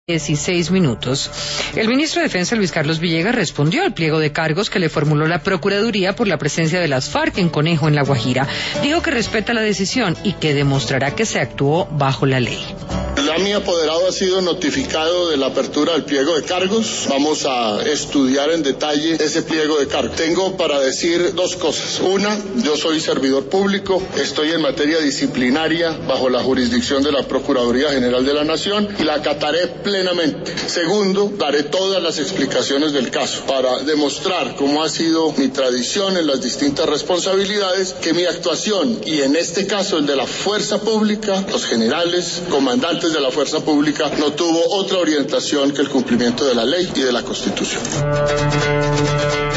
16 minutos. El ministro de Defensa, Luis Carlos Villegas, respondió al pliego de cargos que le formuló la Procuraduría por la presencia de las FARC en Conejo, en La Guajira. Dijo que respeta la decisión y que demostrará que se actuó bajo la ley. Mi apoderado ha sido notificado de la apertura del pliego de cargos. Vamos a estudiar en detalle ese pliego de cargos. Tengo para decir dos cosas. Una, yo soy servidor público, estoy en materia disciplinaria bajo la jurisdicción de la Procuraduría General de la Nación y la acataré plenamente. Segundo, daré todas las explicaciones del caso para demostrar cómo ha sido mi tradición en las distintas responsabilidades, que mi actuación, y en este caso el de la fuerza pública, los generales, comandantes de la fuerza pública, no tuvo otra orientación que el cumplimiento de la ley y de la Constitución.